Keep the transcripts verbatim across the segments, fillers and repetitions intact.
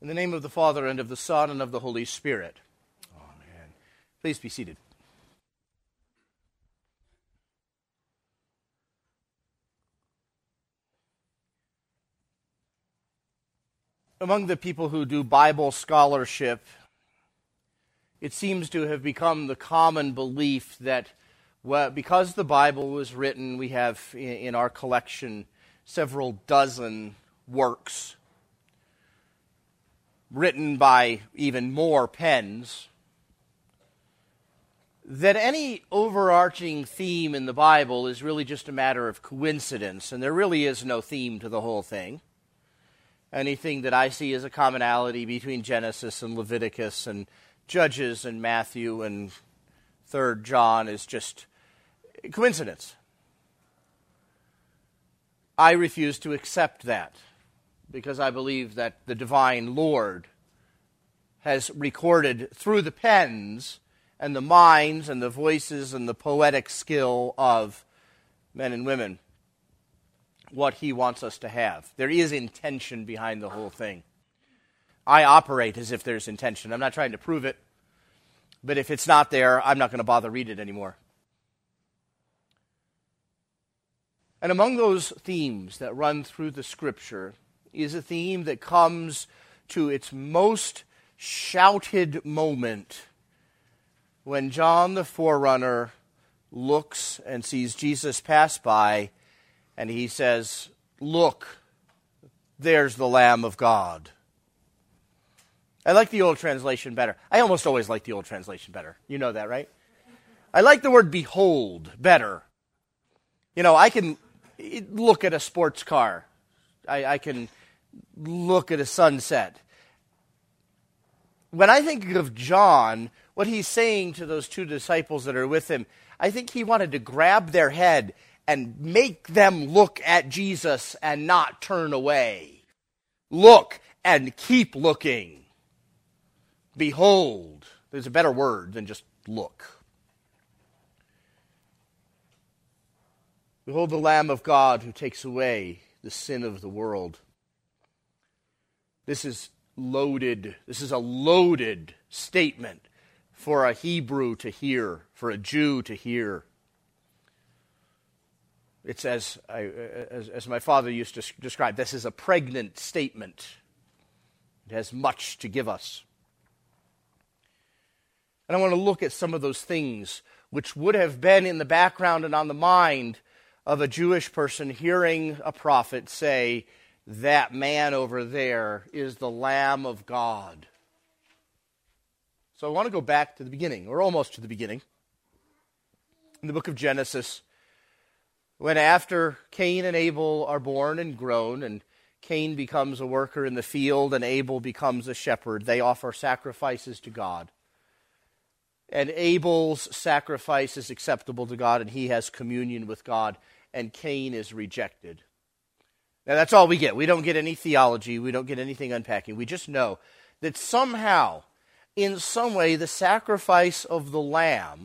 In the name of the Father, and of the Son, and of the Holy Spirit. Amen. Please be seated. Among the people who do Bible scholarship, it seems to have become the common belief that well, because the Bible was written, we have in, in our collection several dozen works written by even more pens, that any overarching theme in the Bible is really just a matter of coincidence, and there really is no theme to the whole thing. Anything that I see as a commonality between Genesis and Leviticus and Judges and Matthew and Third John is just coincidence. I refuse to accept that, because I believe that the divine Lord has recorded through the pens and the minds and the voices and the poetic skill of men and women what he wants us to have. There is intention behind the whole thing. I operate as if there's intention. I'm not trying to prove it, but if it's not there, I'm not going to bother read it anymore. And among those themes that run through the Scripture is a theme that comes to its most shouted moment when John the forerunner looks and sees Jesus pass by, and he says, "Look, there's the Lamb of God." I like the old translation better. I almost always like the old translation better. You know that, right? I like the word behold better. You know, I can look at a sports car. I, I can look at a sunset. When I think of John, what he's saying to those two disciples that are with him, I think he wanted to grab their head and make them look at Jesus and not turn away. Look and keep looking. Behold. There's a better word than just look. Behold the Lamb of God who takes away the sin of the world. This is loaded. This is a loaded statement for a Hebrew to hear, for a Jew to hear. It's as, I, as, as my father used to describe, this is a pregnant statement. It has much to give us. And I want to look at some of those things which would have been in the background and on the mind of a Jewish person hearing a prophet say, "That man over there is the Lamb of God." So I want to go back to the beginning, or almost to the beginning, in the book of Genesis, when after Cain and Abel are born and grown, and Cain becomes a worker in the field and Abel becomes a shepherd, they offer sacrifices to God. And Abel's sacrifice is acceptable to God, and he has communion with God, and Cain is rejected. Now that's all we get. We don't get any theology. We don't get anything unpacking. We just know that somehow, in some way, the sacrifice of the lamb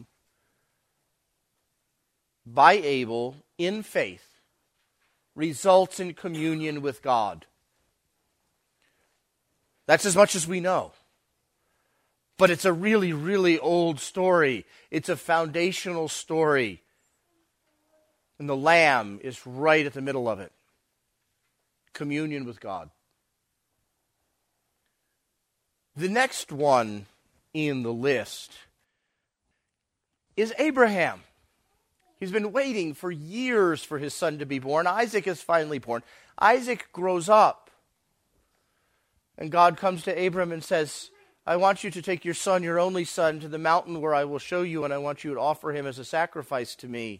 by Abel in faith results in communion with God. That's as much as we know. But it's a really, really old story. It's a foundational story. And the lamb is right at the middle of it. Communion with God. The next one in the list is Abraham. He's been waiting for years for his son to be born. Isaac is finally born. Isaac grows up. And God comes to Abram and says, "I want you to take your son, your only son, to the mountain where I will show you, and I want you to offer him as a sacrifice to me."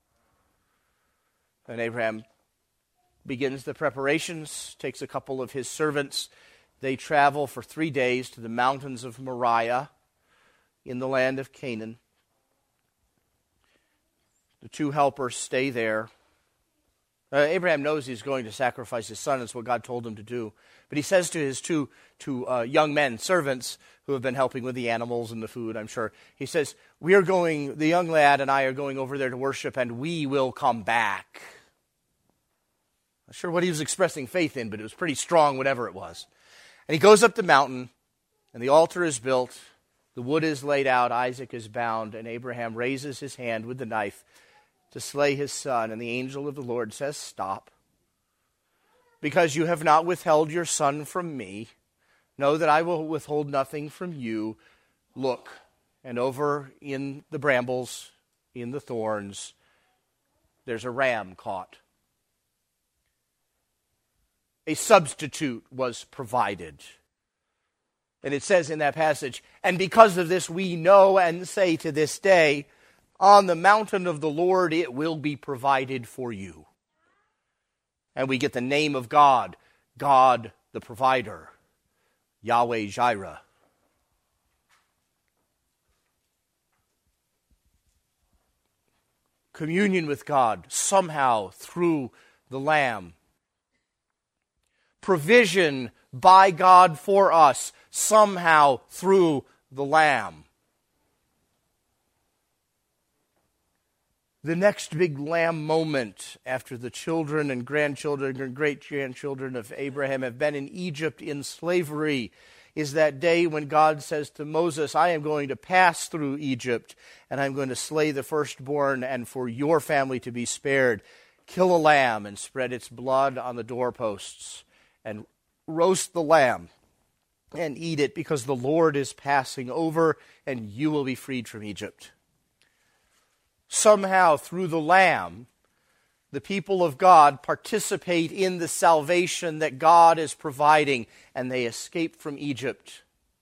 And Abraham begins the preparations, takes a couple of his servants. They travel for three days to the mountains of Moriah in the land of Canaan. The two helpers stay there. Uh, Abraham knows he's going to sacrifice his son. It's what God told him to do. But he says to his two, two uh, young men, servants, who have been helping with the animals and the food, I'm sure, he says, "We are going, the young lad and I are going over there to worship, and we will come back." Not sure what he was expressing faith in, but it was pretty strong, whatever it was. And he goes up the mountain, and the altar is built, the wood is laid out, Isaac is bound, and Abraham raises his hand with the knife to slay his son. And the angel of the Lord says, "Stop, because you have not withheld your son from me. Know that I will withhold nothing from you. Look," and over in the brambles, in the thorns, there's a ram caught. A substitute was provided. And it says in that passage, "And because of this we know and say to this day, on the mountain of the Lord it will be provided for you." And we get the name of God, God the provider, Yahweh Jireh. Communion with God somehow through the Lamb. Provision by God for us somehow through the Lamb. The next big Lamb moment after the children and grandchildren and great-grandchildren of Abraham have been in Egypt in slavery is that day when God says to Moses, "I am going to pass through Egypt, and I'm going to slay the firstborn, and for your family to be spared, kill a lamb and spread its blood on the doorposts, and roast the lamb and eat it, because the Lord is passing over, and you will be freed from Egypt." Somehow, through the Lamb, the people of God participate in the salvation that God is providing, and they escape from Egypt.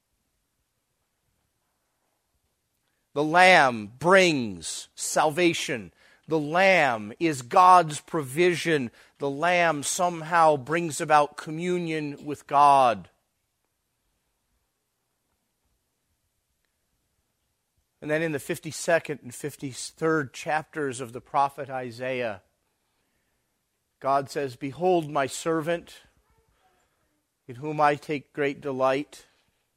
The Lamb brings salvation. The Lamb is God's provision. The Lamb somehow brings about communion with God. And then in the fifty-second and fifty-third chapters of the prophet Isaiah, God says, "Behold my servant, in whom I take great delight.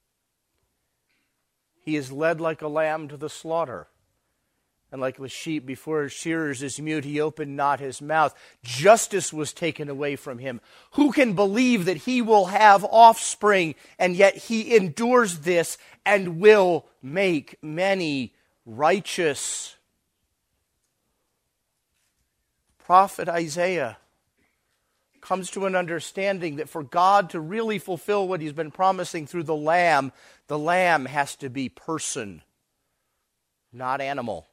He is led like a lamb to the slaughter, and like a sheep before his shearers is mute, he opened not his mouth. Justice was taken away from him. Who can believe that he will have offspring, and yet he endures this and will make many righteous?" Prophet Isaiah comes to an understanding that for God to really fulfill what he's been promising through the Lamb, the Lamb has to be person, not animal.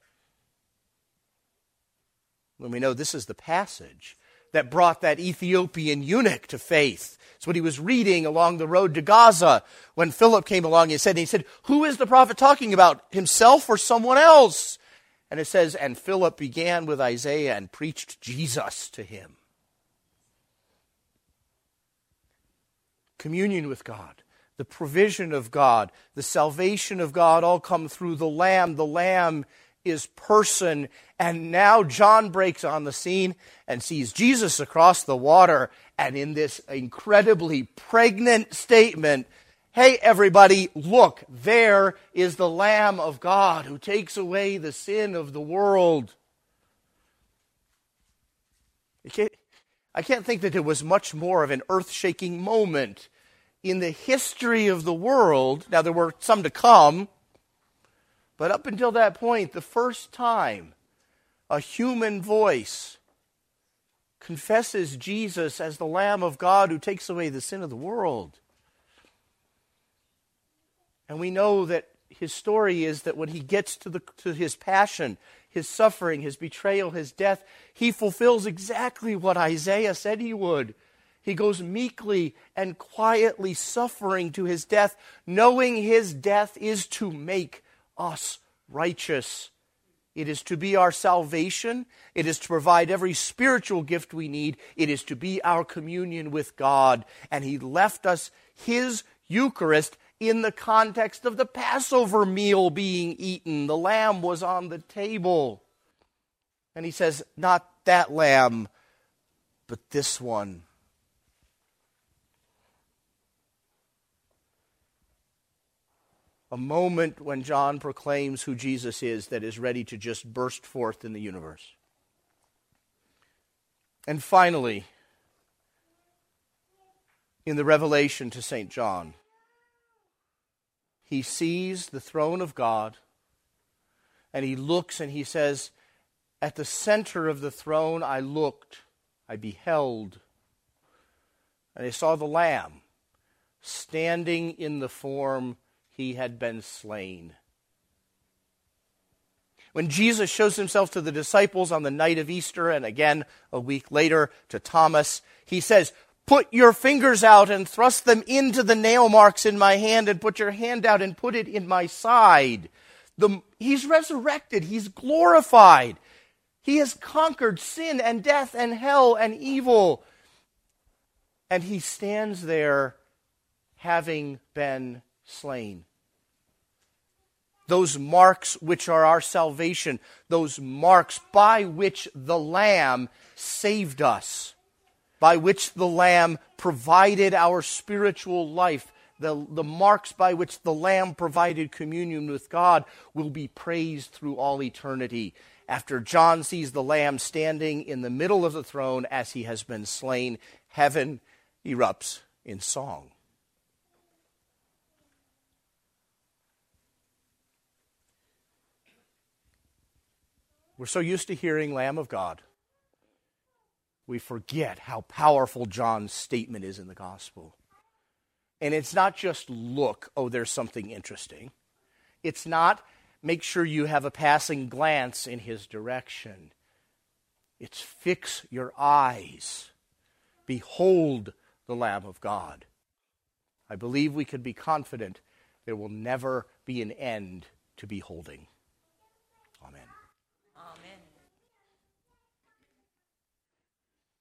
When we know this is the passage that brought that Ethiopian eunuch to faith. It's what he was reading along the road to Gaza when Philip came along and said, and he said, "Who is the prophet talking about, himself or someone else?" And it says, "And Philip began with Isaiah and preached Jesus to him." Communion with God, the provision of God, the salvation of God all come through the Lamb. The Lamb is person. And now John breaks on the scene and sees Jesus across the water. And in this incredibly pregnant statement, "Hey everybody, look, there is the Lamb of God who takes away the sin of the world." I can't, I can't think that it was much more of an earth-shaking moment in the history of the world. Now there were some to come, but up until that point, the first time a human voice confesses Jesus as the Lamb of God who takes away the sin of the world. And we know that his story is that when he gets to the to his passion, his suffering, his betrayal, his death, he fulfills exactly what Isaiah said he would. He goes meekly and quietly suffering to his death, knowing his death is to make us righteous. It is to be our salvation. It is to provide every spiritual gift we need. It is to be our communion with God. And he left us his Eucharist in the context of the Passover meal being eaten. The lamb was on the table. And he says, not that lamb, but this one. A moment when John proclaims who Jesus is that is ready to just burst forth in the universe. And finally, in the Revelation to Saint John. He sees the throne of God, and he looks and he says, at the center of the throne I looked, I beheld, and I saw the Lamb standing in the form he had been slain. When Jesus shows himself to the disciples on the night of Easter, and again a week later to Thomas, he says, put your fingers out and thrust them into the nail marks in my hand, and put your hand out and put it in my side. The, he's resurrected. He's glorified. He has conquered sin and death and hell and evil. And he stands there having been slain. Those marks which are our salvation, those marks by which the Lamb saved us, by which the Lamb provided our spiritual life, the, the marks by which the Lamb provided communion with God, will be praised through all eternity. After John sees the Lamb standing in the middle of the throne as he has been slain, heaven erupts in song. We're so used to hearing Lamb of God, we forget how powerful John's statement is in the gospel. And it's not just look, oh, there's something interesting. It's not make sure you have a passing glance in his direction. It's fix your eyes. Behold the Lamb of God. I believe we can be confident there will never be an end to beholding. Amen.